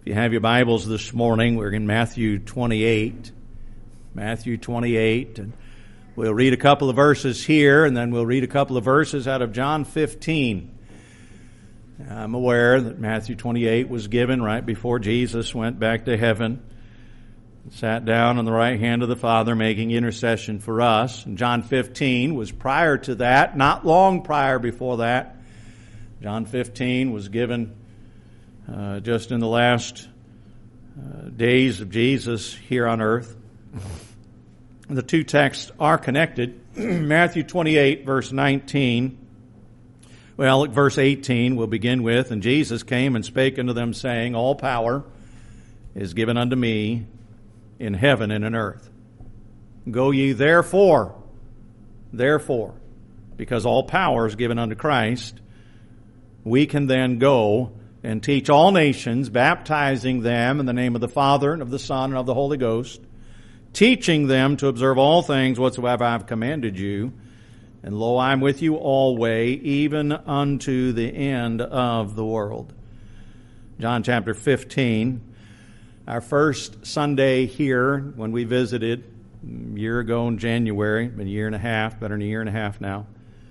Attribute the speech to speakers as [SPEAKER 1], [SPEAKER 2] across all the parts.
[SPEAKER 1] you have your Bibles this morning, we're in Matthew 28. Matthew 28, and we'll read a couple of verses here, and then we'll read a couple of verses out of John 15. I'm aware that Matthew 28 was given right before Jesus went back to heaven, sat down on the right hand of the Father, making intercession for us. And John 15 was prior to that, not long prior before that. John 15 was given just in the last days of Jesus here on earth. The two texts are connected. Matthew 28, verse 19. Well, at verse 18 we'll begin with, "And Jesus came and spake unto them, saying, All power is given unto me in heaven and in earth. Go ye therefore, because all power is given unto Christ, we can then go and teach all nations, baptizing them in the name of the Father and of the Son and of the Holy Ghost, teaching them to observe all things whatsoever I have commanded you. And lo, I am with you alway, even unto the end of the world." John chapter 15. Our first Sunday here, when we visited a year ago in January, been a year and a half, better than a year and a half now,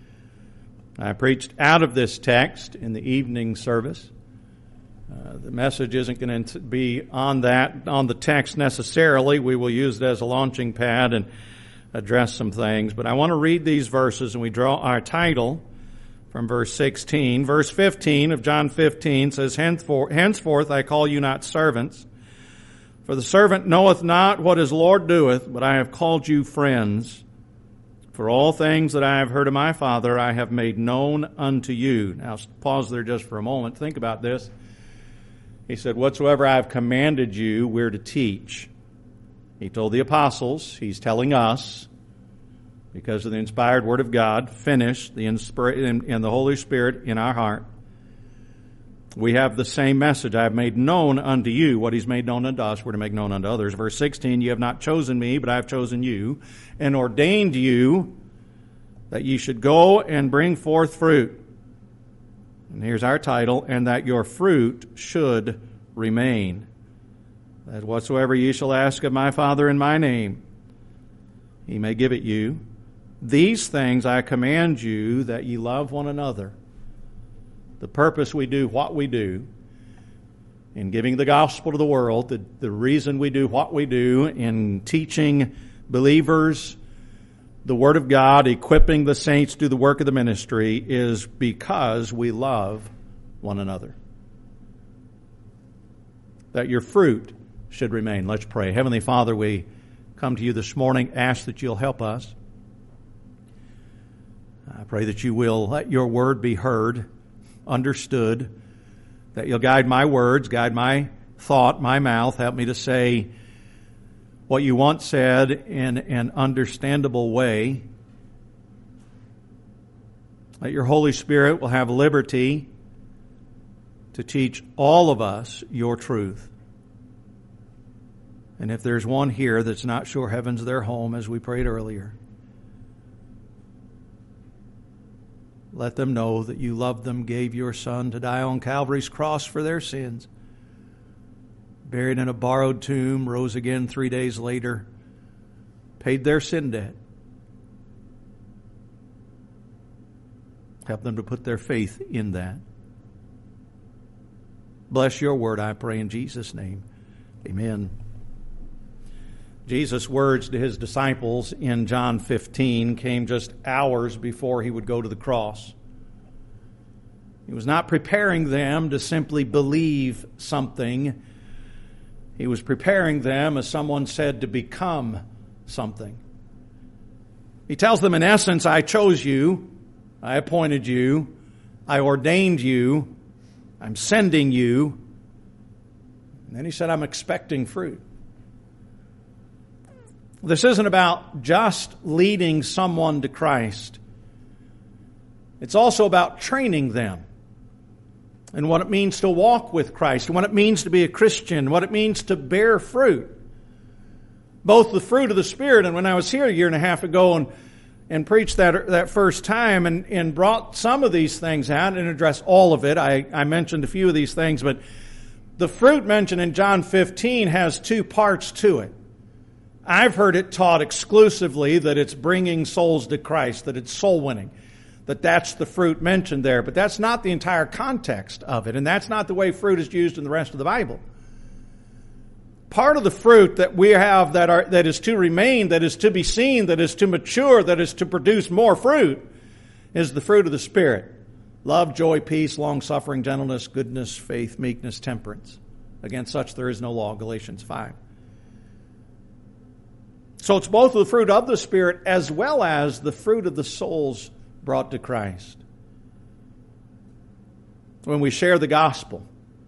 [SPEAKER 1] I preached out of this text in the evening service. The message isn't going to be on the text necessarily. We will use it as a launching pad and address some things. But I want to read these verses, and we draw our title from verse 16. Verse 15 of John 15 says, Henceforth I call you not servants, for the servant knoweth not what his Lord doeth, but I have called you friends. For all things that I have heard of my Father I have made known unto you. Now pause there just for a moment. Think about this. He said, whatsoever I have commanded you, we're to teach. He told the apostles, he's telling us, because of the inspired Word of God, finished in the Holy Spirit in our heart. We have the same message. I have made known unto you what he's made known unto us, we're to make known unto others. Verse 16, you have not chosen me, but I have chosen you, and ordained you that ye should go and bring forth fruit. And here's our title, and that your fruit should remain. That whatsoever ye shall ask of my Father in my name, he may give it you. These things I command you, that ye love one another. The purpose we do what we do in giving the gospel to the world, the reason we do what we do in teaching believers the Word of God, equipping the saints to do the work of the ministry, is because we love one another. That your fruit should remain. Let's pray. Heavenly Father, we come to you this morning, ask that you'll help us. I pray that you will let your word be heard, understood, that you'll guide my words, guide my thought, my mouth, help me to say what you once said in an understandable way. That your Holy Spirit will have liberty to teach all of us your truth. And if there's one here that's not sure heaven's their home, as we prayed earlier, let them know that you loved them, gave your Son to die on Calvary's cross for their sins, buried in a borrowed tomb, rose again 3 days later, paid their sin debt. Help them to put their faith in that. Bless your word, I pray in Jesus' name. Amen. Jesus' words to his disciples in John 15 came just hours before he would go to the cross. He was not preparing them to simply believe something. He was preparing them, as someone said, to become something. He tells them, in essence, I chose you, I appointed you, I ordained you, I'm sending you. And then he said, I'm expecting fruit. This isn't about just leading someone to Christ. It's also about training them and what it means to walk with Christ, and what it means to be a Christian, what it means to bear fruit. Both the fruit of the Spirit, and when I was here a year and a half ago and preached that first time and brought some of these things out and addressed all of it, I mentioned a few of these things, but The fruit mentioned in John 15 has two parts to it. I've heard it taught exclusively that it's bringing souls to Christ, that it's soul winning, that that's the fruit mentioned there. But that's not the entire context of it, and that's not the way fruit is used in the rest of the Bible. Part of the fruit that we have that is to remain, that is to be seen, that is to mature, that is to produce more fruit, is the fruit of the Spirit. Love, joy, peace, long-suffering, gentleness, goodness, faith, meekness, temperance. Against such there is no law, Galatians 5. So it's both the fruit of the Spirit as well as the fruit of the souls brought to Christ. When we share the gospel,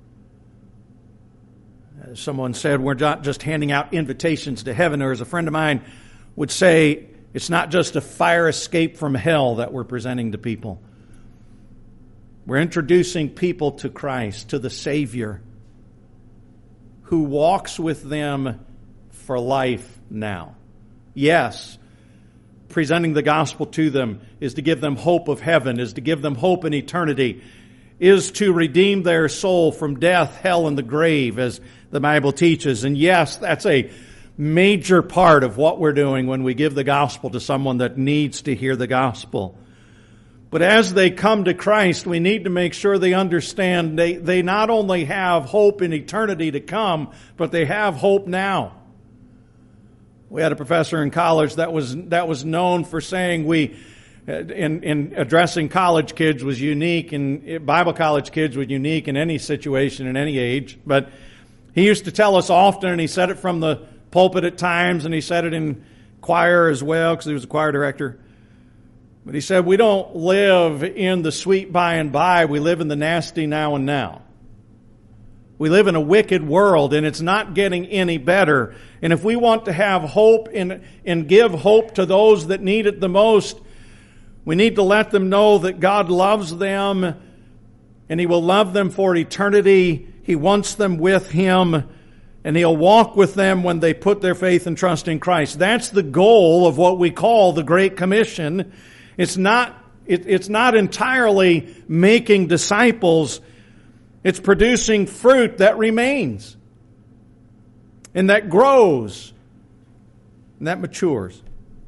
[SPEAKER 1] as someone said, we're not just handing out invitations to heaven, or as a friend of mine would say, it's not just a fire escape from hell that we're presenting to people. We're introducing people to Christ, to the Savior, who walks with them for life now. Yes, presenting the gospel to them is to give them hope of heaven, is to give them hope in eternity, is to redeem their soul from death, hell, and the grave, as the Bible teaches. And yes, that's a major part of what we're doing when we give the gospel to someone that needs to hear the gospel. But as they come to Christ, we need to make sure they understand they not only have hope in eternity to come, but they have hope now. We had a professor in college that was known for saying in addressing college kids was unique, and Bible college kids were unique in any situation, in any age. But he used to tell us often, and he said it from the pulpit at times, and he said it in choir as well, because he was a choir director. But he said, we don't live in the sweet by and by, we live in the nasty now and now. We live in a wicked world, and it's not getting any better. And if we want to have hope and give hope to those that need it the most, we need to let them know that God loves them, and He will love them for eternity. He wants them with Him, and He'll walk with them when they put their faith and trust in Christ. That's the goal of what we call the Great Commission. It's not entirely making disciples. It's producing fruit that remains and that grows and that matures.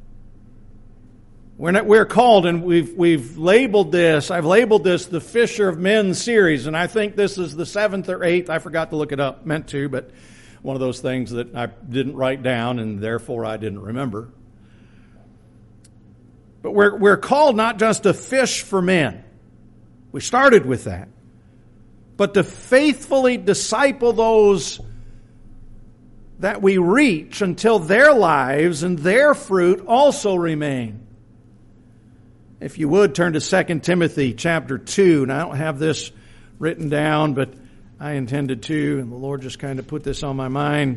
[SPEAKER 1] We're called, and we've labeled this. I've labeled this the Fisher of Men series, and I think this is the 7th or 8th. I forgot to look it up. Meant to, but one of those things that I didn't write down, and therefore I didn't remember. But we're called not just to fish for men. We started with that. But to faithfully disciple those that we reach until their lives and their fruit also remain. If you would, turn to 2 Timothy chapter 2. Now, I don't have this written down, but I intended to, and the Lord just kind of put this on my mind.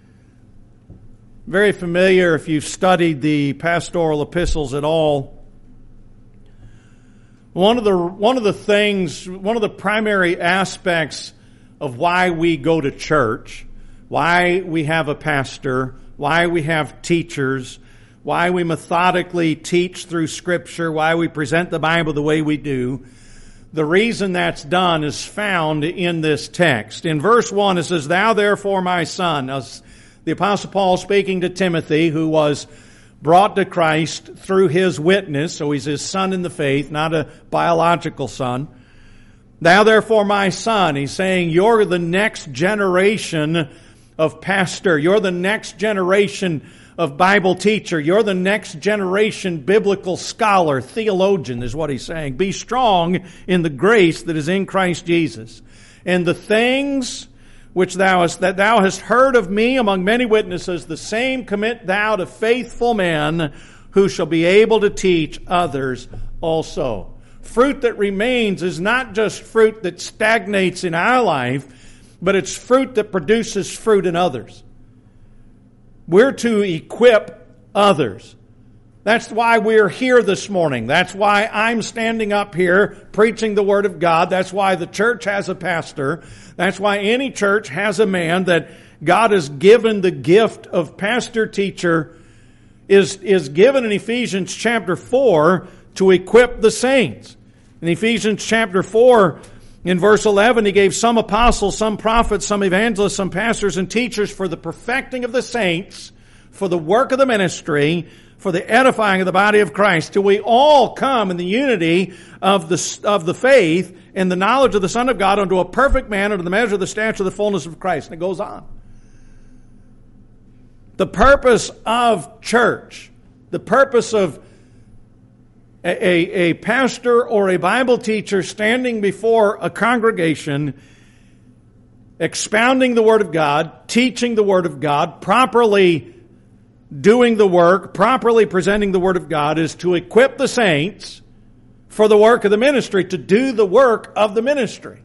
[SPEAKER 1] Very familiar if you've studied the pastoral epistles at all. One of the primary aspects of why we go to church, why we have a pastor, why we have teachers, why we methodically teach through Scripture, why we present the Bible the way we do, the reason that's done is found in this text. In verse 1 it says, "Thou therefore, my son," now, the Apostle Paul speaking to Timothy, who was brought to Christ through his witness, so he's his son in the faith, not a biological son. "Thou therefore, my son," he's saying, you're the next generation of pastor. You're the next generation of Bible teacher. You're the next generation biblical scholar, theologian is what he's saying. "Be strong in the grace that is in Christ Jesus. And the things which thou hast heard of me among many witnesses, the same commit thou to faithful men who shall be able to teach others also." Fruit that remains is not just fruit that stagnates in our life, but it's fruit that produces fruit in others. We're to equip others. That's why we're here this morning. That's why I'm standing up here preaching the Word of God. That's why the church has a pastor. That's why any church has a man that God has given the gift of pastor-teacher, is given in Ephesians chapter 4 to equip the saints. In Ephesians chapter 4, In verse 11, he gave some apostles, some prophets, some evangelists, some pastors and teachers for the perfecting of the saints, for the work of the ministry, for the edifying of the body of Christ, till we all come in the unity of the faith and the knowledge of the Son of God unto a perfect man, unto the measure of the stature of the fullness of Christ. And it goes on. The purpose of church, the purpose of a pastor or a Bible teacher standing before a congregation, expounding the Word of God, teaching the Word of God, properly doing the work, properly presenting the Word of God, is to equip the saints for the work of the ministry, to do the work of the ministry.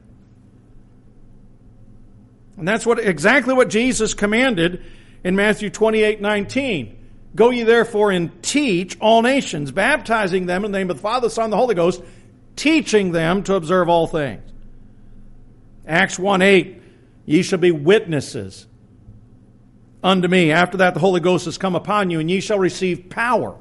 [SPEAKER 1] And that's exactly what Jesus commanded in Matthew 28:19. Go ye therefore and teach all nations, baptizing them in the name of the Father, the Son, and the Holy Ghost, teaching them to observe all things. Acts 1:8, ye shall be witnesses unto me. After that, the Holy Ghost has come upon you, and ye shall receive power.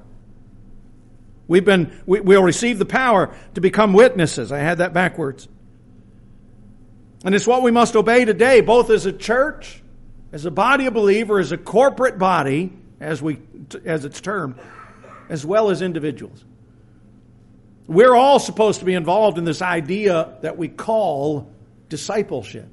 [SPEAKER 1] We'll receive the power to become witnesses. I had that backwards. And it's what we must obey today, both as a church, as a body of believers, as a corporate body, as it's termed, as well as individuals. We're all supposed to be involved in this idea that we call discipleship.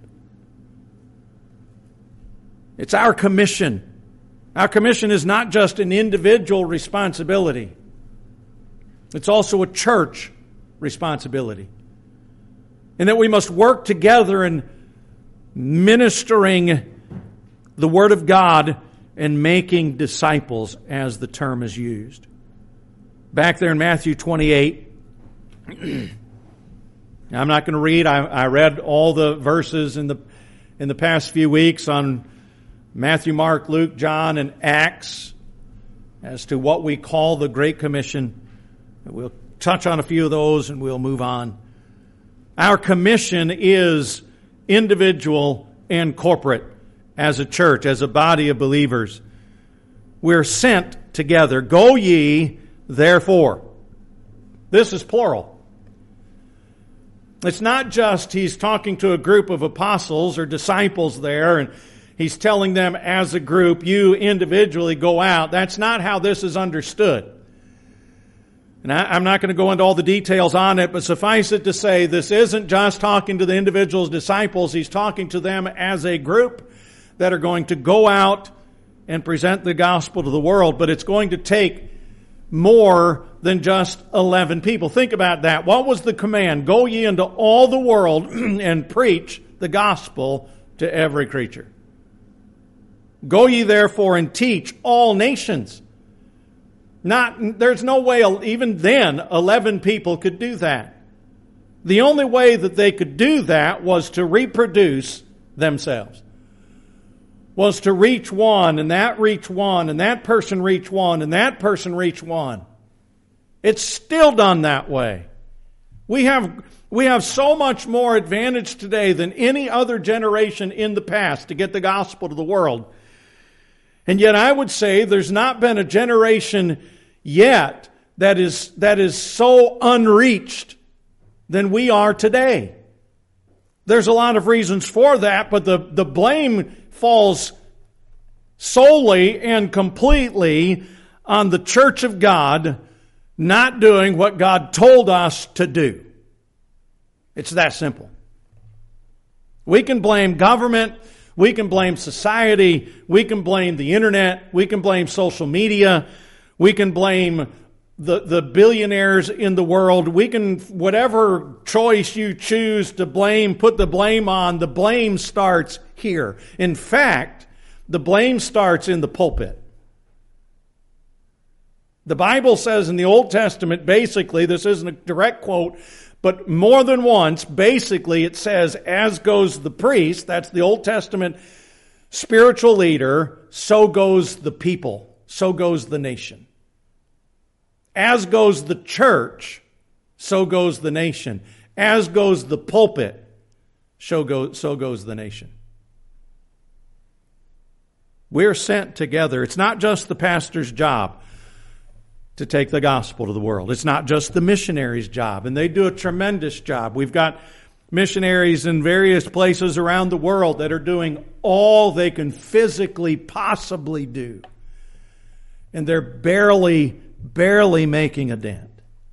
[SPEAKER 1] It's our commission. Our commission is not just an individual responsibility. It's also a church responsibility. And that we must work together in ministering the Word of God and making disciples, as the term is used. Back there in Matthew 28, I'm not going to read. I read all the verses in the past few weeks on Matthew, Mark, Luke, John, and Acts as to what we call the Great Commission. We'll touch on a few of those and we'll move on. Our commission is individual and corporate as a church, as a body of believers. We're sent together. Go ye, therefore. This is plural. It's not just he's talking to a group of apostles or disciples there and he's telling them as a group, you individually go out. That's not how this is understood. And I'm not going to go into all the details on it, but suffice it to say, this isn't just talking to the individuals, disciples. He's talking to them as a group that are going to go out and present the gospel to the world. But it's going to take more than just 11 people. Think about that. What was the command? Go ye into all the world and preach the gospel to every creature. Go ye therefore and teach all nations. There's no way, even then, 11 people could do that. The only way that they could do that was to reproduce themselves. Was to reach one, and that reach one, and that person reach one, and that person reach one. It's still done that way. We have so much more advantage today than any other generation in the past to get the gospel to the world. And yet I would say there's not been a generation yet that is so unreached than we are today. There's a lot of reasons for that, but the blame falls solely and completely on the church of God not doing what God told us to do. It's that simple. We can blame government. We can blame society. We can blame the internet. We can blame social media. We can blame the billionaires in the world. We can, whatever choice you choose to blame, put the blame on. The blame starts here. In fact, the blame starts in the pulpit. The Bible says in the Old Testament, basically, this isn't a direct quote, but more than once, basically it says, as goes the priest, that's the Old Testament spiritual leader, so goes the people, so goes the nation. As goes the church, so goes the nation. As goes the pulpit, so goes the nation. We're sent together. It's not just the pastor's job to take the gospel to the world. It's not just the missionary's job, and they do a tremendous job. We've got missionaries in various places around the world that are doing all they can physically possibly do. And they're barely making a dent.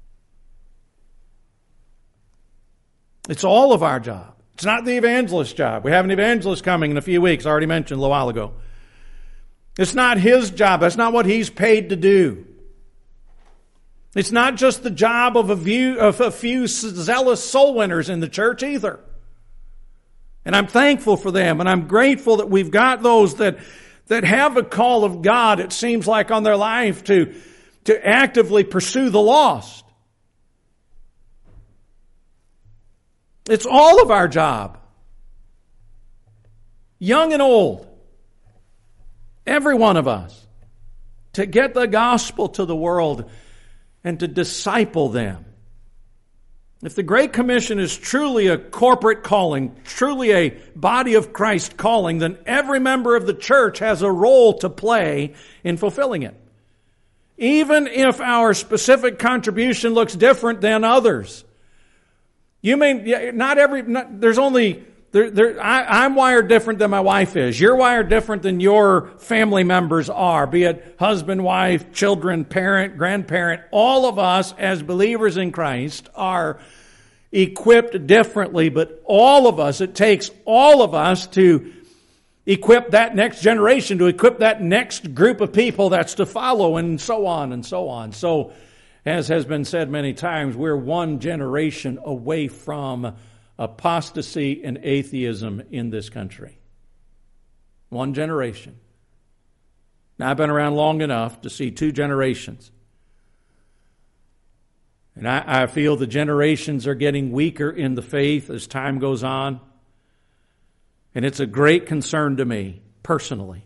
[SPEAKER 1] It's all of our job. It's not the evangelist's job. We have an evangelist coming in a few weeks, I already mentioned a little while ago. It's not his job. That's not what he's paid to do. It's not just the job of a few zealous soul winners in the church either. And I'm thankful for them, and I'm grateful that we've got those that have a call of God, it seems like, on their life to actively pursue the lost. It's all of our job. Young and old. Every one of us. To get the gospel to the world and to disciple them. If the Great Commission is truly a corporate calling, truly a body of Christ calling, then every member of the church has a role to play in fulfilling it. Even if our specific contribution looks different than others. I'm wired different than my wife is. You're wired different than your family members are, be it husband, wife, children, parent, grandparent. All of us as believers in Christ are equipped differently, but all of us, it takes all of us to equip that next generation, to equip that next group of people that's to follow, and so on and so on. So, as has been said many times, we're one generation away from apostasy and atheism in this country. One generation. Now, I've been around long enough to see two generations. And I feel the generations are getting weaker in the faith as time goes on. And it's a great concern to me, personally.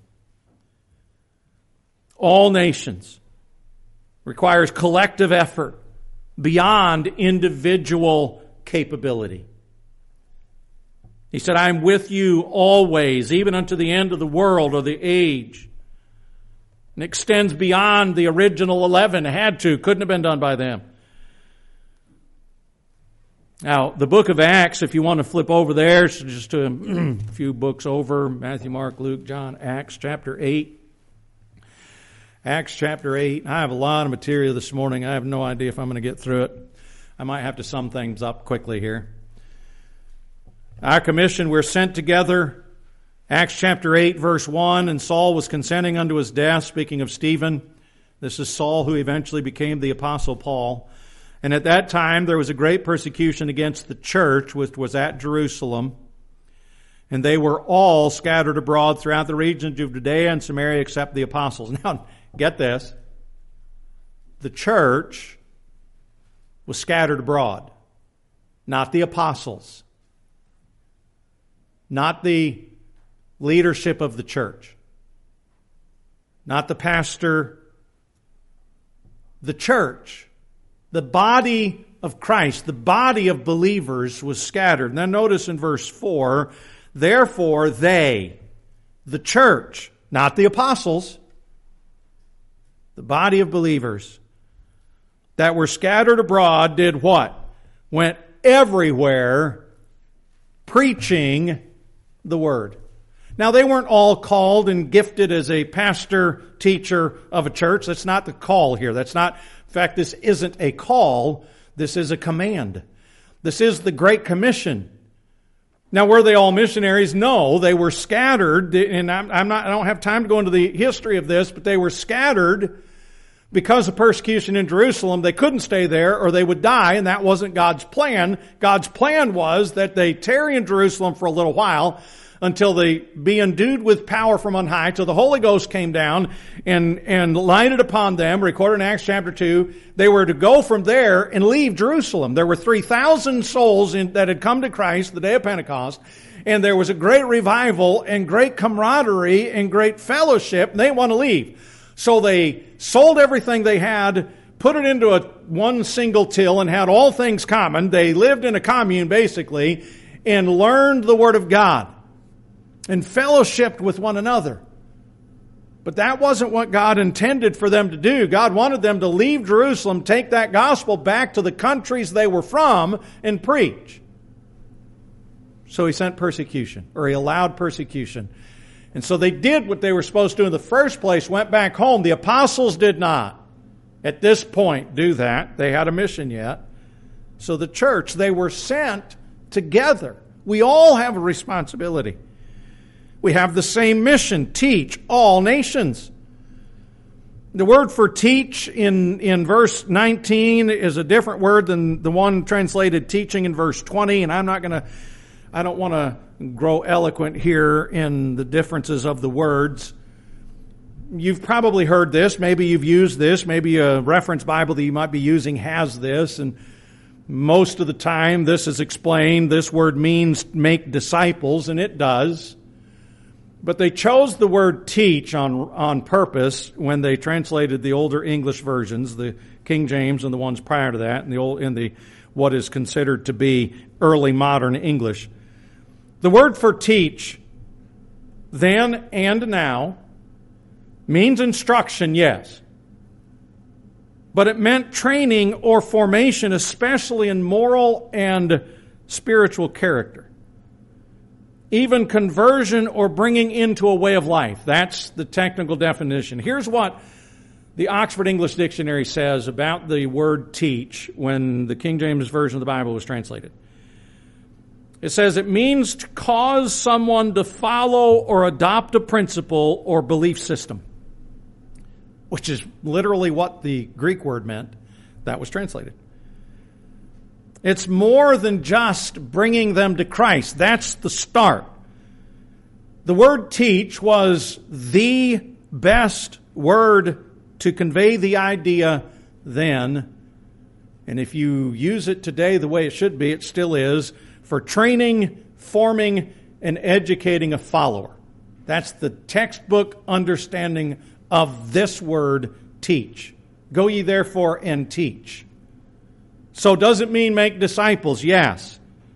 [SPEAKER 1] All nations requires collective effort beyond individual capability. He said, I'm with you always, even unto the end of the world or the age. And extends beyond the original 11. Couldn't have been done by them. Now, the book of Acts, if you want to flip over there, so just a few books over, Matthew, Mark, Luke, John, Acts chapter 8. Acts chapter 8. I have a lot of material this morning. I have no idea if I'm going to get through it. I might have to sum things up quickly here. Our commission, we're sent together. Acts chapter 8, verse 1, and Saul was consenting unto his death, speaking of Stephen. This is Saul who eventually became the Apostle Paul. And at that time there was a great persecution against the church, which was at Jerusalem. And they were all scattered abroad throughout the regions of Judea and Samaria except the apostles. Now, get this. The church was scattered abroad, not the apostles, not the leadership of the church, not the pastor, the church, the body of Christ, the body of believers was scattered. Now notice in verse 4, therefore they, the church, not the apostles, the body of believers that were scattered abroad did what? Went everywhere preaching the word. Now, they weren't all called and gifted as a pastor, teacher of a church. That's not the call here. In fact, this isn't a call. This is a command. This is the Great Commission. Now, were they all missionaries? No, they were scattered, and I don't have time to go into the history of this, but they were scattered because of persecution in Jerusalem. They couldn't stay there or they would die, and that wasn't God's plan. God's plan was that they tarry in Jerusalem for a little while until they be endued with power from on high, till the Holy Ghost came down and lighted upon them, recorded in Acts chapter 2. They were to go from there and leave Jerusalem. There were 3,000 souls that had come to Christ the day of Pentecost, and there was a great revival and great camaraderie and great fellowship, and they want to leave. So they sold everything they had, put it into one single till, and had all things common. They lived in a commune, basically, and learned the Word of God and fellowshiped with one another. But that wasn't what God intended for them to do. God wanted them to leave Jerusalem, take that gospel back to the countries they were from, and preach. So he sent persecution, or he allowed persecution. And so they did what they were supposed to do in the first place, went back home. The apostles did not, at this point, do that. They had a mission yet. So the church, they were sent together. We all have a responsibility. We have the same mission, teach all nations. The word for teach in verse 19 is a different word than the one translated teaching in verse 20, and I don't want to grow eloquent here in the differences of the words. You've probably heard this, maybe you've used this, maybe a reference Bible that you might be using has this, and most of the time this is explained. This word means make disciples, and it does. But they chose the word teach on purpose when they translated the older English versions, the King James and the ones prior to that, and the what is considered to be early modern English. The word for teach, then and now, means instruction, yes. But it meant training or formation, especially in moral and spiritual character. Even conversion or bringing into a way of life. That's the technical definition. Here's what the Oxford English Dictionary says about the word teach when the King James Version of the Bible was translated. It says it means to cause someone to follow or adopt a principle or belief system, which is literally what the Greek word meant that was translated. It's more than just bringing them to Christ. That's the start. The word teach was the best word to convey the idea then. And if you use it today the way it should be, it still is, for training, forming, and educating a follower. That's the textbook understanding of this word, teach. Go ye therefore and teach. So does it mean make disciples? Yes.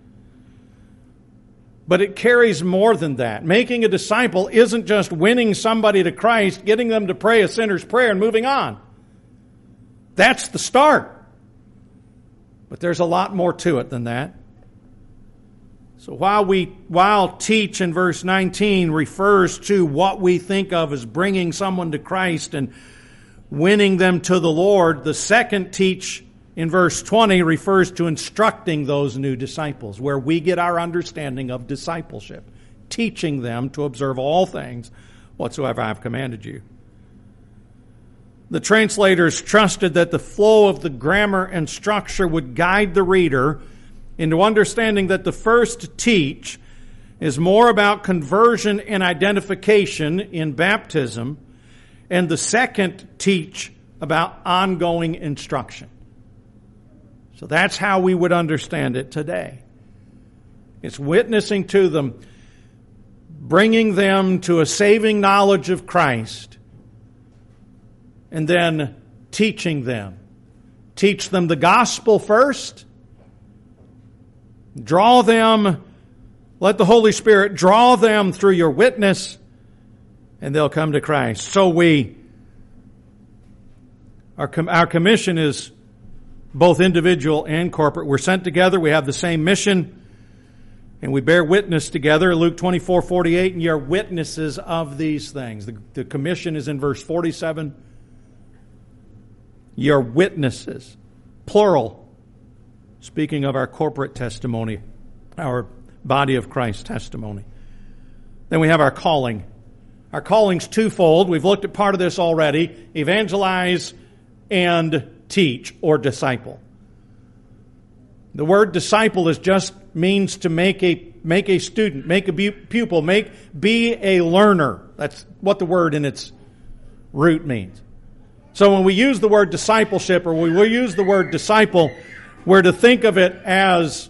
[SPEAKER 1] But it carries more than that. Making a disciple isn't just winning somebody to Christ, getting them to pray a sinner's prayer and moving on. That's the start. But there's a lot more to it than that. So while teach in verse 19 refers to what we think of as bringing someone to Christ and winning them to the Lord, the second teach in verse 20 refers to instructing those new disciples, where we get our understanding of discipleship, teaching them to observe all things whatsoever I have commanded you. The translators trusted that the flow of the grammar and structure would guide the reader into understanding that the first teach is more about conversion and identification in baptism, and the second teach about ongoing instruction. So that's how we would understand it today. It's witnessing to them, bringing them to a saving knowledge of Christ, and then teaching them. Teach them the gospel first. Draw them, let the Holy Spirit draw them through your witness, and they'll come to Christ. So our commission is both individual and corporate. We're sent together, we have the same mission, and we bear witness together. Luke 24:48, and ye are witnesses of these things. The commission is in verse 47. Ye are witnesses, plural, speaking of our corporate testimony, our body of Christ testimony. Then we have our calling. Our calling's twofold. We've looked at part of this already. Evangelize and teach or disciple. The word disciple means to make a student, make a pupil, be a learner. That's what the word in its root means. So when we use the word discipleship, or we will use the word disciple, we're to think of it as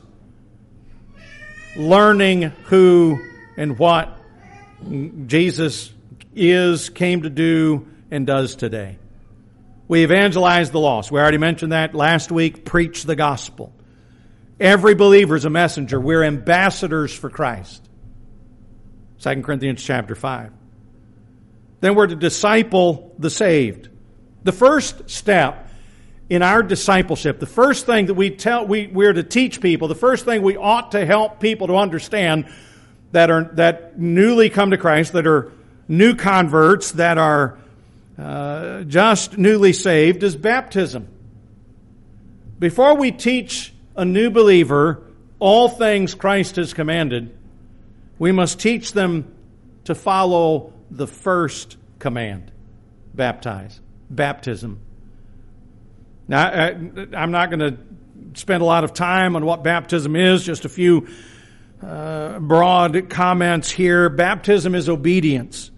[SPEAKER 1] learning who and what Jesus came to do, and does today. We evangelize the lost. We already mentioned that last week. Preach the gospel. Every believer is a messenger. We're ambassadors for Christ. 2 Corinthians chapter 5. Then we're to disciple the saved. The first step in our discipleship, the first thing that we're to teach people, the first thing we ought to help people to understand that newly come to Christ, that are new converts, that are just newly saved, is baptism. Before we teach a new believer all things Christ has commanded, we must teach them to follow the first command: baptism. Now, I'm not going to spend a lot of time on what baptism is, just a few broad comments here. Baptism is obedience.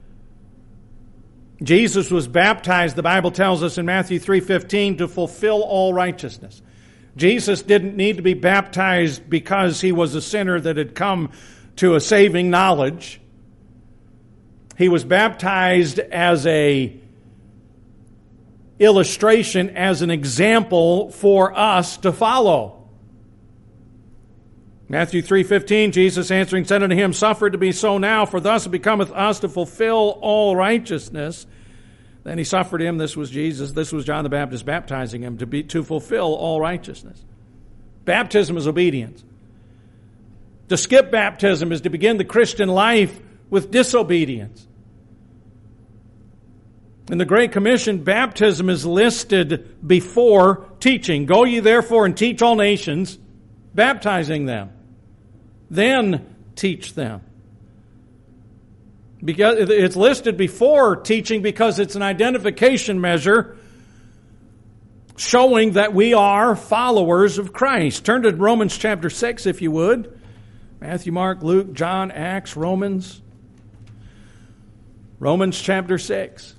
[SPEAKER 1] Jesus was baptized, the Bible tells us in Matthew 3:15, to fulfill all righteousness. Jesus didn't need to be baptized because he was a sinner that had come to a saving knowledge. He was baptized as a illustration, as an example for us to follow. Matthew 3:15, Jesus answering said unto him, "Suffer it to be so now, for thus it becometh us to fulfill all righteousness." Then he suffered him, this was Jesus, this was John the Baptist baptizing him, to fulfill all righteousness. Baptism is obedience. To skip baptism is to begin the Christian life with disobedience. In the Great Commission, baptism is listed before teaching. Go ye therefore and teach all nations, baptizing them. Then teach them. Because it's listed before teaching because it's an identification measure showing that we are followers of Christ. Turn to Romans chapter 6 if you would. Matthew, Mark, Luke, John, Acts, Romans. Romans chapter 6.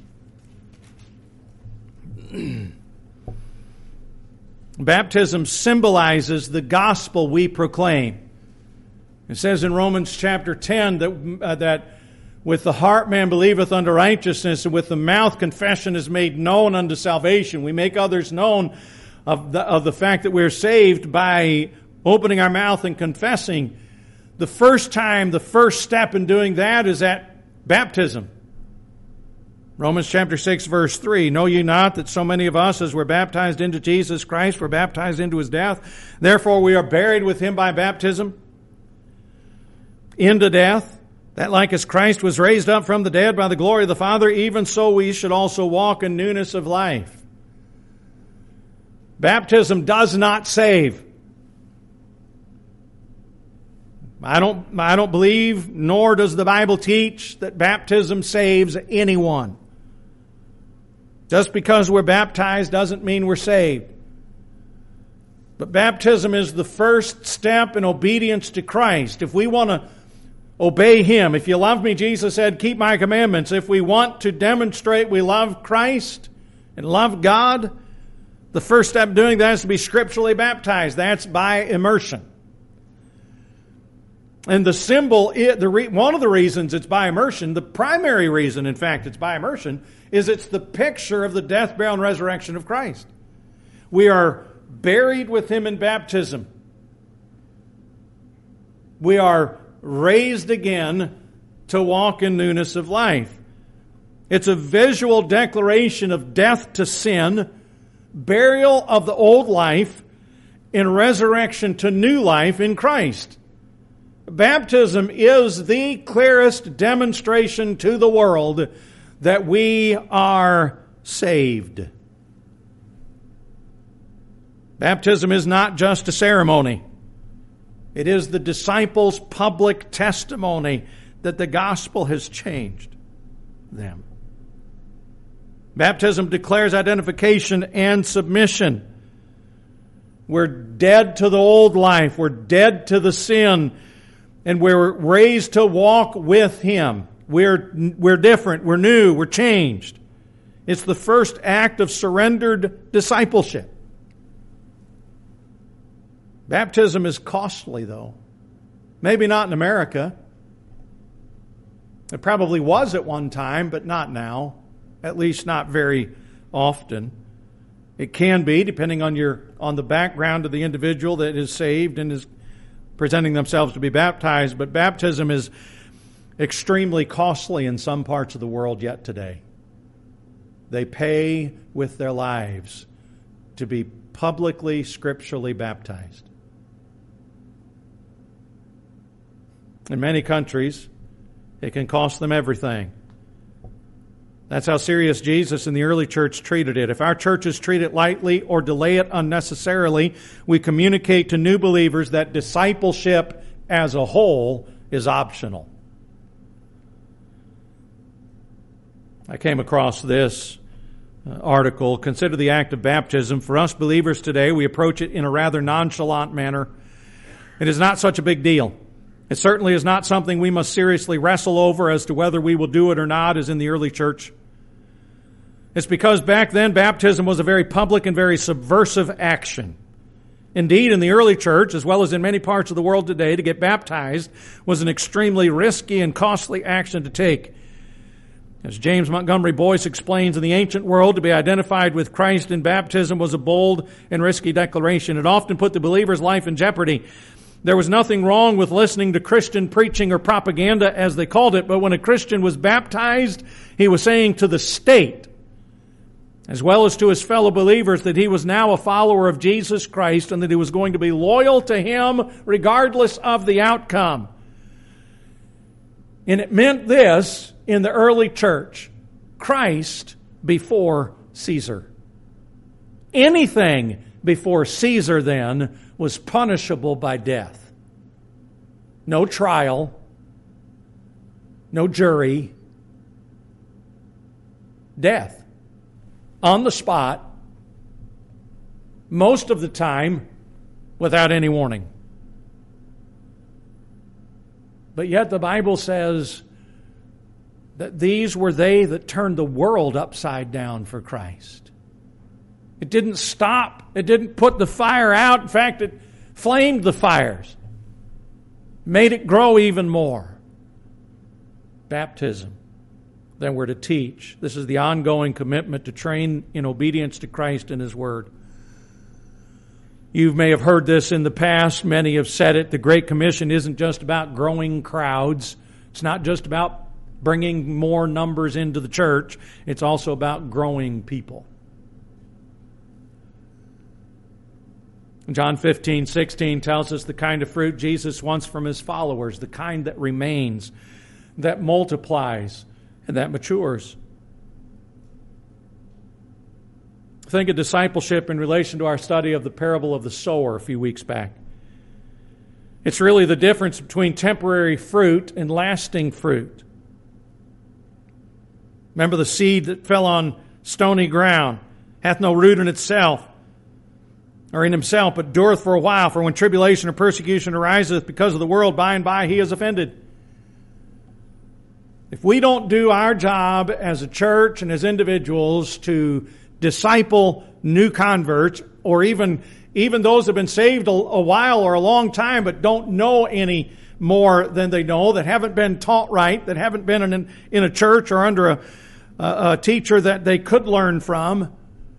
[SPEAKER 1] Baptism symbolizes the gospel we proclaim. It says in Romans chapter 10 that with the heart man believeth unto righteousness, and with the mouth confession is made known unto salvation. We make others known of the fact that we're saved by opening our mouth and confessing. The first step in doing that is at baptism. Romans chapter 6, verse 3, "Know ye not that so many of us as were baptized into Jesus Christ were baptized into his death? Therefore we are buried with him by baptism into death, that like as Christ was raised up from the dead by the glory of the Father, even so we should also walk in newness of life." Baptism does not save. I don't believe, nor does the Bible teach, that baptism saves anyone. Just because we're baptized doesn't mean we're saved. But baptism is the first step in obedience to Christ. If we want to obey him, if you love me, Jesus said, keep my commandments. If we want to demonstrate we love Christ and love God, the first step in doing that is to be scripturally baptized. That's by immersion. And the symbol, one of the reasons it's by immersion, the primary reason, in fact, it's by immersion, is it's the picture of the death, burial, and resurrection of Christ. We are buried with him in baptism. We are raised again to walk in newness of life. It's a visual declaration of death to sin, burial of the old life, and resurrection to new life in Christ. Baptism is the clearest demonstration to the world that we are saved. Baptism is not just a ceremony. It is the disciples' public testimony that the gospel has changed them. Baptism declares identification and submission. We're dead to the old life. We're dead to the sin. And we're raised to walk with him. We're different. We're new. We're changed. It's the first act of surrendered discipleship. Baptism is costly, though. Maybe not in America. It probably was at one time, but not now. At least not very often. It can be, depending on the background of the individual that is saved and is presenting themselves to be baptized. But baptism is extremely costly in some parts of the world yet today. They pay with their lives to be publicly, scripturally baptized. In many countries, it can cost them everything. That's how serious Jesus and the early church treated it. If our churches treat it lightly or delay it unnecessarily, we communicate to new believers that discipleship as a whole is optional. I came across this article. Consider the act of baptism. For us believers today, we approach it in a rather nonchalant manner. It is not such a big deal. It certainly is not something we must seriously wrestle over as to whether we will do it or not, as in the early church. It's because back then baptism was a very public and very subversive action. Indeed, in the early church, as well as in many parts of the world today, to get baptized was an extremely risky and costly action to take. As James Montgomery Boyce explains, in the ancient world, to be identified with Christ in baptism was a bold and risky declaration. It often put the believer's life in jeopardy. There was nothing wrong with listening to Christian preaching or propaganda, as they called it, but when a Christian was baptized, he was saying to the state, as well as to his fellow believers, that he was now a follower of Jesus Christ and that he was going to be loyal to Him regardless of the outcome. And it meant this in the early church: Christ before Caesar. Anything before Caesar then was punishable by death. No trial, no jury, death. On the spot, most of the time without any warning. But yet the Bible says that these were they that turned the world upside down for Christ. It didn't stop. It didn't put the fire out. In fact, it flamed the fires. Made it grow even more. Baptism. Then we're to teach. This is the ongoing commitment to train in obedience to Christ and His Word. You may have heard this in the past. Many have said it. The Great Commission isn't just about growing crowds. It's not just about bringing more numbers into the church. It's also about growing people. John 15:16 tells us the kind of fruit Jesus wants from His followers, the kind that remains, that multiplies, and that matures. Think of discipleship in relation to our study of the parable of the sower a few weeks back. It's really the difference between temporary fruit and lasting fruit. Remember the seed that fell on stony ground, hath no root in itself, or in himself, but dureth for a while. For when tribulation or persecution ariseth because of the world, by and by he is offended. If we don't do our job as a church and as individuals to disciple new converts, or even those that have been saved a while or a long time but don't know any more than they know, that haven't been taught right, that haven't been in a church or under a teacher that they could learn from,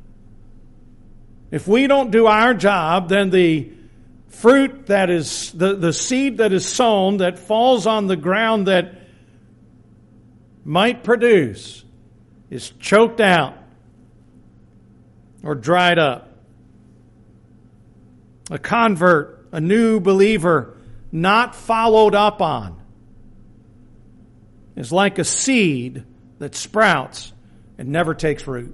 [SPEAKER 1] if we don't do our job, then the fruit that is, the seed that is sown, that falls on the ground that might produce, is choked out or dried up. A convert, a new believer, not followed up on, is like a seed that sprouts and never takes root.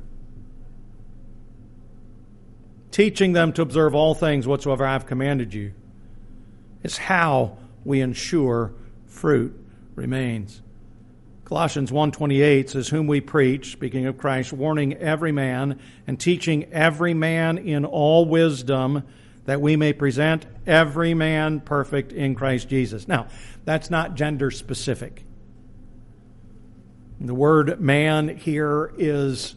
[SPEAKER 1] Teaching them to observe all things whatsoever I have commanded you is how we ensure fruit remains. Colossians 1:28 says, whom we preach, speaking of Christ, warning every man and teaching every man in all wisdom, that we may present every man perfect in Christ Jesus. Now, that's not gender specific. The word man here is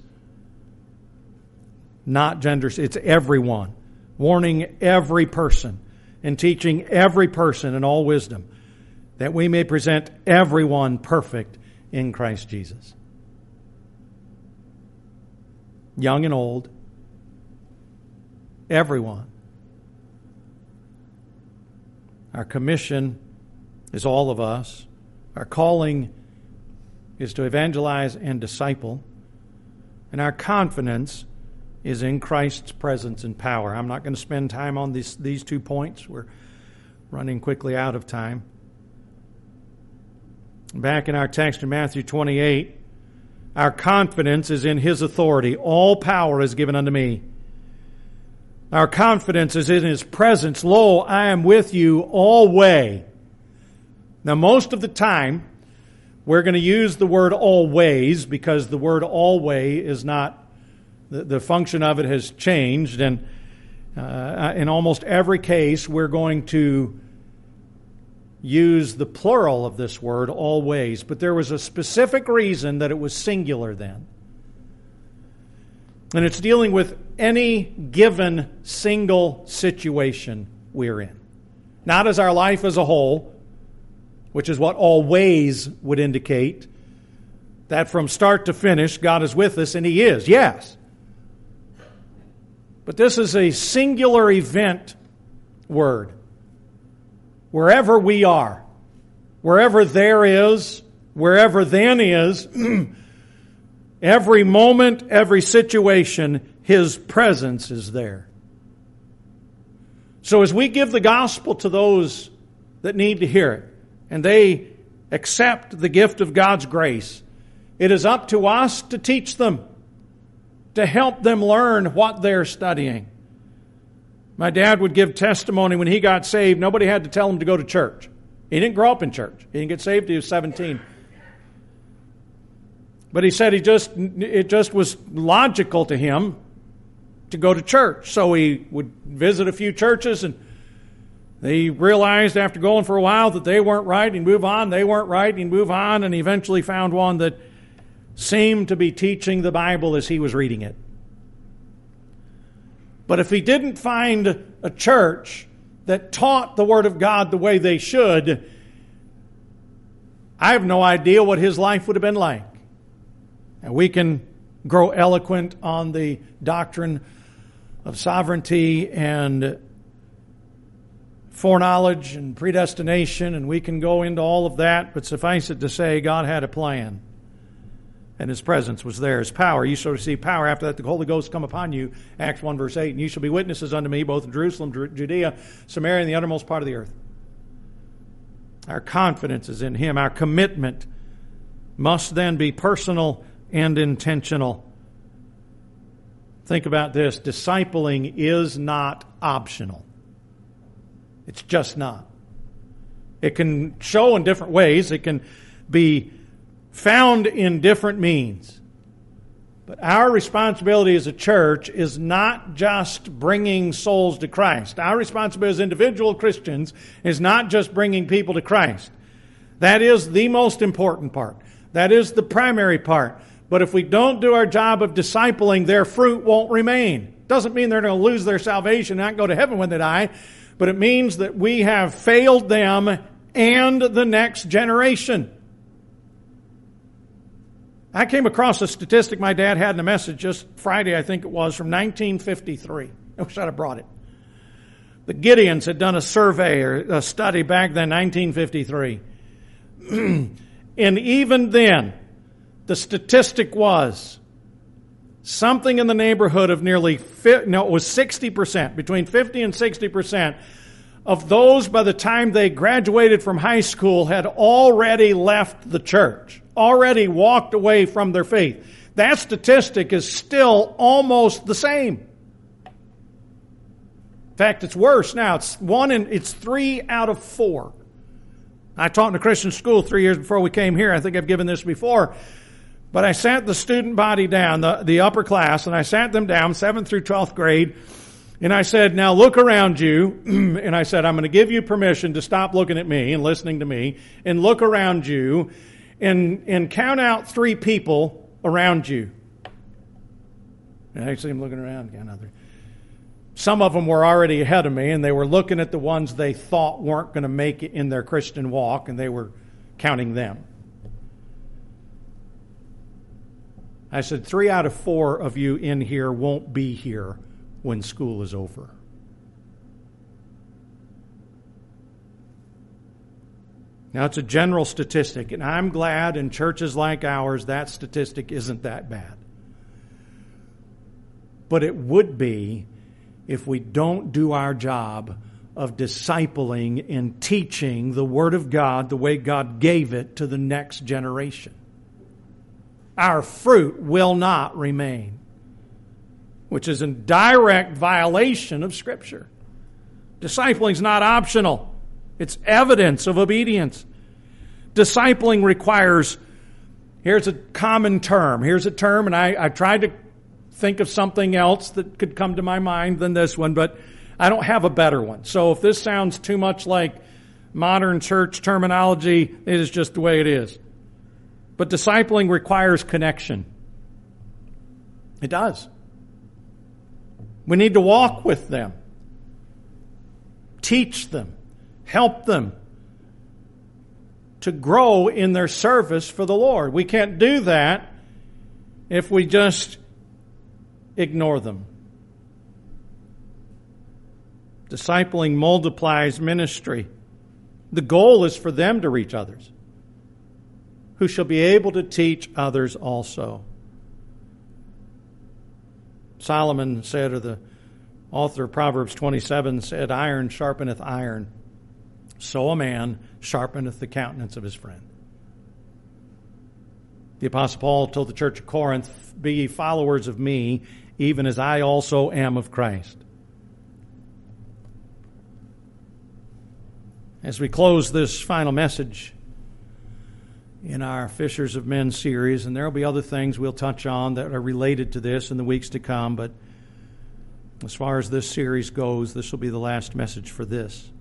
[SPEAKER 1] not gender, it's everyone. Warning every person and teaching every person in all wisdom, that we may present everyone perfect in Christ Jesus. Young and old, everyone. Our commission is all of us. Our calling is to evangelize and disciple. And our confidence is in Christ's presence and power. I'm not going to spend time on these 2 points. We're running quickly out of time. Back in our text in Matthew 28, our confidence is in His authority. All power is given unto me. Our confidence is in His presence. Lo, I am with you always. Now, most of the time, we're going to use the word always because the word always is not, the function of it has changed. And in almost every case, we're going to use the plural of this word, always. But there was a specific reason that it was singular then. And it's dealing with any given single situation we're in. Not as our life as a whole, which is what always would indicate, that from start to finish, God is with us, and He is, yes. But this is a singular event word. Wherever we are, wherever there is, wherever then is, every moment, every situation, His presence is there. So as we give the gospel to those that need to hear it, and they accept the gift of God's grace, it is up to us to teach them, to help them learn what they're studying. My dad would give testimony when he got saved. Nobody had to tell him to go to church. He didn't grow up in church. He didn't get saved till he was 17. But he said it just was logical to him to go to church. So he would visit a few churches, and he realized after going for a while that they weren't right. He'd move on. They weren't right. He'd move on, and he eventually found one that seemed to be teaching the Bible as he was reading it. But if he didn't find a church that taught the Word of God the way they should, I have no idea what his life would have been like. And we can grow eloquent on the doctrine of sovereignty and foreknowledge and predestination, and we can go into all of that, but suffice it to say, God had a plan. And His presence was there. His power. You shall receive power after that the Holy Ghost come upon you. Acts 1 verse 8. And you shall be witnesses unto me both in Jerusalem, Judea, Samaria, and the uttermost part of the earth. Our confidence is in Him. Our commitment must then be personal and intentional. Think about this. Discipling is not optional. It's just not. It can show in different ways. It can be found in different means. But our responsibility as a church is not just bringing souls to Christ. Our responsibility as individual Christians is not just bringing people to Christ. That is the most important part. That is the primary part. But if we don't do our job of discipling, their fruit won't remain. Doesn't mean they're going to lose their salvation and not go to heaven when they die. But it means that we have failed them and the next generation. I came across a statistic my dad had in a message just Friday, I think it was, from 1953. I wish I'd have brought it. The Gideons had done a survey or a study back then, 1953. And even then, the statistic was something in the neighborhood of it was 60%, between 50 and 60% of those by the time they graduated from high school had already left the church, already walked away from their faith. That statistic is still almost the same. In fact, it's worse now. It's 3 out of 4. I taught in a Christian school 3 years before we came here. I think I've given this before. But I sat the student body down, the upper class, and I sat them down, 7th through 12th grade, and I said, now look around you, and I said, I'm going to give you permission to stop looking at me and listening to me, and look around you, and count out 3 people around you. And I see them looking around. Some of them were already ahead of me, and they were looking at the ones they thought weren't going to make it in their Christian walk, and they were counting them. I said, 3 out of 4 of you in here won't be here when school is over. Now, it's a general statistic, and I'm glad in churches like ours that statistic isn't that bad. but it would be if we don't do our job of discipling and teaching the Word of God the way God gave it to the next generation. Our fruit will not remain, which is in direct violation of Scripture. Discipling is not optional. It's evidence of obedience. Discipling requires, here's a common term. Here's a term, and I tried to think of something else that could come to my mind than this one, but I don't have a better one. So if this sounds too much like modern church terminology, it is just the way it is. But discipling requires connection. It does. We need to walk with them, teach them, help them to grow in their service for the Lord. We can't do that if we just ignore them. Discipling multiplies ministry. The goal is for them to reach others, who shall be able to teach others also. Solomon said, or the author of Proverbs 27 said, iron sharpeneth iron, so a man sharpeneth the countenance of his friend. The Apostle Paul told the church of Corinth, be ye followers of me, even as I also am of Christ. As we close this final message in our Fishers of Men series, and there will be other things we'll touch on that are related to this in the weeks to come, but as far as this series goes, this will be the last message for this.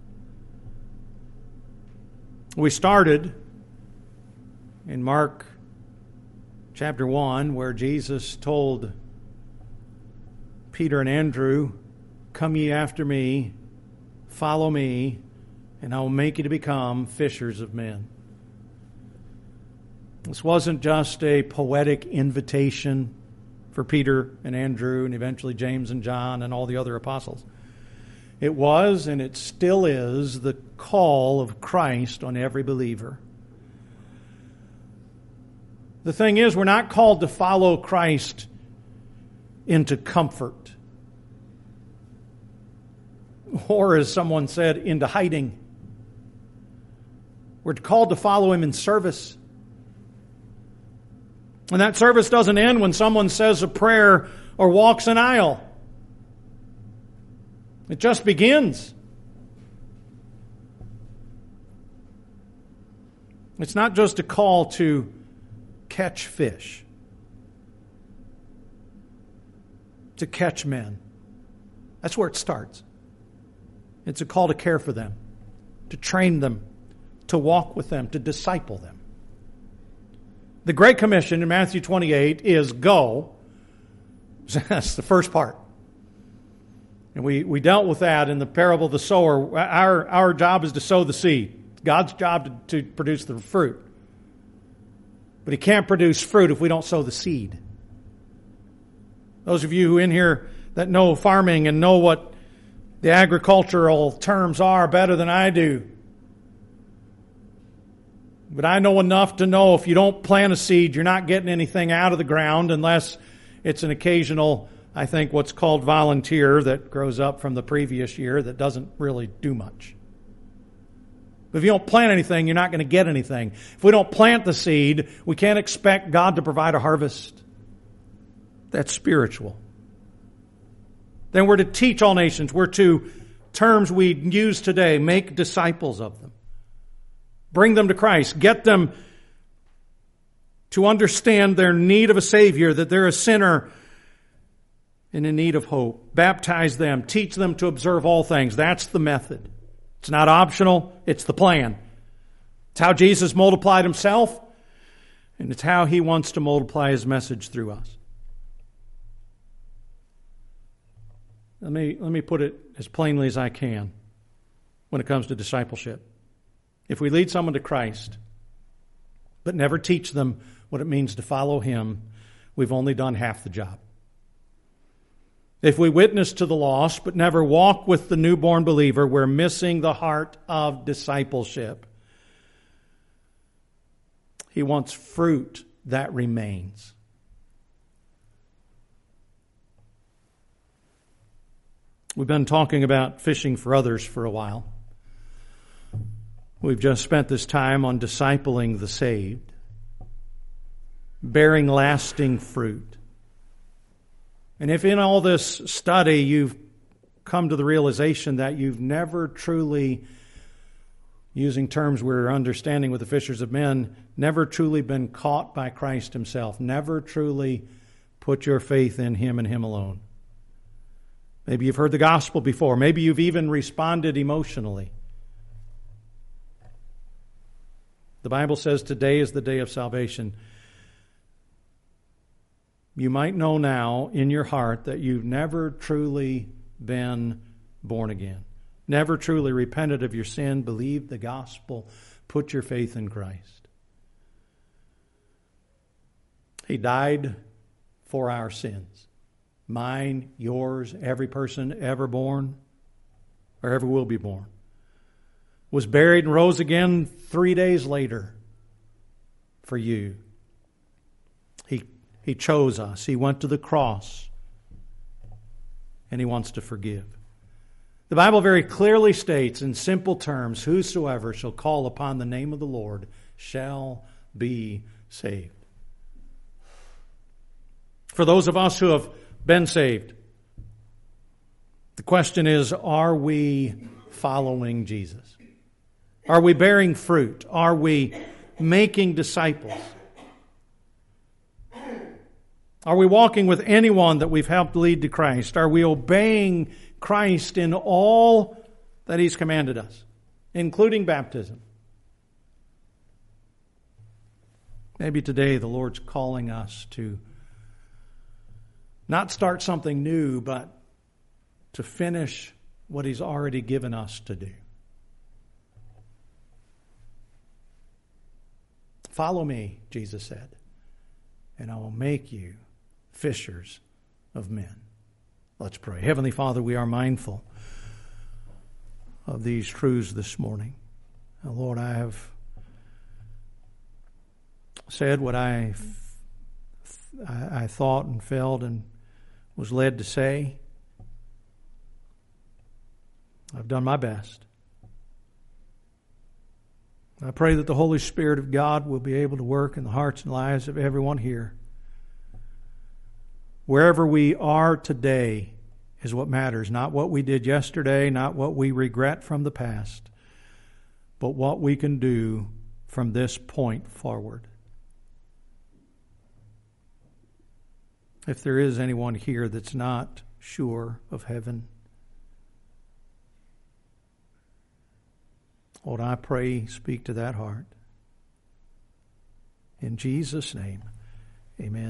[SPEAKER 1] We started in Mark chapter 1, where Jesus told Peter and Andrew, come ye after me, follow me, and I will make you to become fishers of men. This wasn't just a poetic invitation for Peter and Andrew and eventually James and John and all the other apostles. It was, and it still is, the call of Christ on every believer. The thing is, we're not called to follow Christ into comfort, or, as someone said, into hiding. We're called to follow Him in service. And that service doesn't end when someone says a prayer or walks an aisle. It just begins. It's not just a call to catch fish, to catch men. That's where it starts. It's a call to care for them, to train them, to walk with them, to disciple them. The Great Commission in Matthew 28 is go. That's the first part. And we dealt with that in the parable of the sower. Our job is to sow the seed. It's God's job to produce the fruit. But He can't produce fruit if we don't sow the seed. Those of you who in here that know farming and know what the agricultural terms are better than I do. But I know enough to know if you don't plant a seed, you're not getting anything out of the ground unless it's an occasional, I think, what's called volunteer that grows up from the previous year that doesn't really do much. But if you don't plant anything, you're not going to get anything. If we don't plant the seed, we can't expect God to provide a harvest. That's spiritual. Then we're to teach all nations. We're to, terms we use today, make disciples of them. Bring them to Christ. Get them to understand their need of a Savior, that they're a sinner and in need of hope. Baptize them. Teach them to observe all things. That's the method. It's not optional. It's the plan. It's how Jesus multiplied Himself, and it's how He wants to multiply His message through us. Let me put it as plainly as I can when it comes to discipleship. If we lead someone to Christ, but never teach them what it means to follow Him, we've only done half the job. If we witness to the lost, but never walk with the newborn believer, we're missing the heart of discipleship. He wants fruit that remains. We've been talking about fishing for others for a while. We've just spent this time on discipling the saved, bearing lasting fruit. And if in all this study you've come to the realization that you've never truly, using terms we're understanding with the fishers of men, never truly been caught by Christ Himself, never truly put your faith in Him and Him alone. Maybe you've heard the gospel before. Maybe you've even responded emotionally. The Bible says today is the day of salvation. You might know now in your heart that you've never truly been born again. Never truly repented of your sin, believed the gospel, put your faith in Christ. He died for our sins. Mine, yours, every person ever born or ever will be born. Was buried and rose again 3 days later for you. He chose us. He went to the cross. And He wants to forgive. The Bible very clearly states in simple terms, whosoever shall call upon the name of the Lord shall be saved. For those of us who have been saved, the question is, are we following Jesus? Are we bearing fruit? Are we making disciples? Are we walking with anyone that we've helped lead to Christ? Are we obeying Christ in all that He's commanded us, including baptism? Maybe today the Lord's calling us to not start something new, but to finish what He's already given us to do. Follow me, Jesus said, and I will make you fishers of men. Let's pray. Heavenly Father, we are mindful of these truths this morning. Now, Lord, I have said what I thought and felt and was led to say. I've done my best. I pray that the Holy Spirit of God will be able to work in the hearts and lives of everyone here. Wherever we are today is what matters, not what we did yesterday, not what we regret from the past, but what we can do from this point forward. If there is anyone here that's not sure of heaven, Lord, I pray, speak to that heart. In Jesus' name, amen.